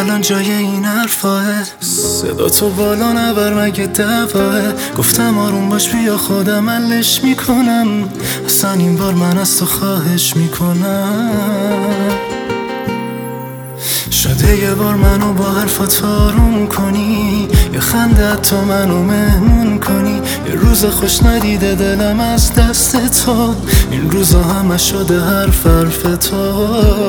الان جای این حرفاه؟ صدا تو بالا نبر مگه دواه؟ گفتم آروم باش بیا خودم حلش میکنم، اصلا این بار من از تو خواهش میکنم. شده یه بار منو با حرفات آروم کنی، یه خنده تو منو مهمون کنی. یه روز خوش ندیده دلم از دست تو، این روزا همه شده حرف تو.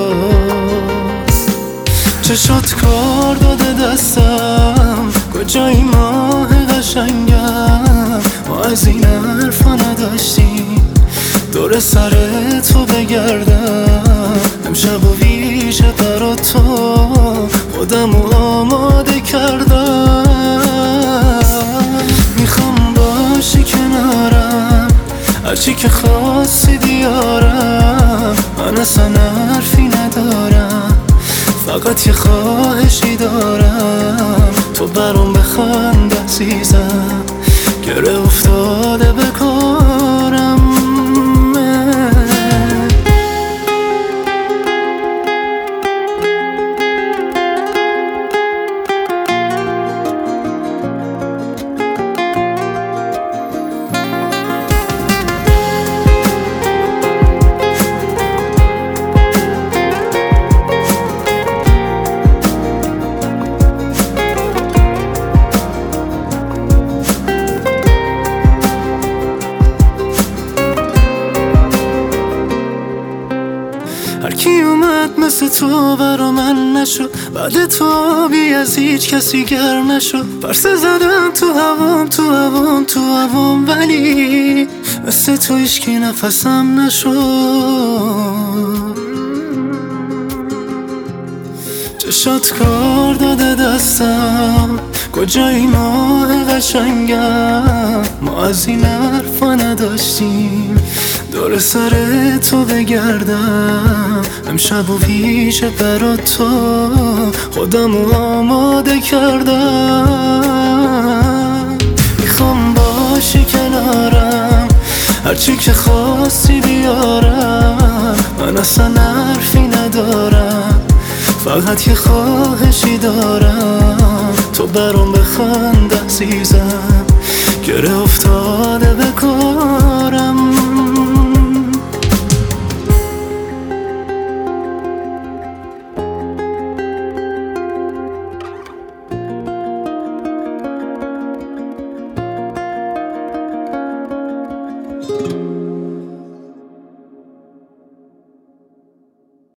چشات کار داده دستم، کجایی ماه قشنگم؟ ما از این حرفا نداشتیم، دور سر تو بگردم. امشب و ویژه برا تو خودمو آماده کردم. میخوام باشی کنارم، هرچی که خواستی بیارم. من اصلا حرفی ندارم، فقط یه خواهشی دارم. تو برام بخند عزیزم، گره افتاده به کارم. هرکی اومد مثل تو برا من نشد، بعد تو بی از هیچ کسی گر نشد. پرسه زدم تو هوام ولی مثل تو هیچکی نفسم نشد. چشات کار داده دستم، کجایی ماه قشنگم؟ ما از این حرفا نداشتیم، دور سر تو بگردم. امشب و ویژه برا تو خودمو آماده کردم. میخوام باشی کنارم، هرچی که خواستی بیارم. من اصلا حرفی ندارم، فقط یه خواهشی دارم. تو برام بخند عزیزم، گره افتاده به کارم.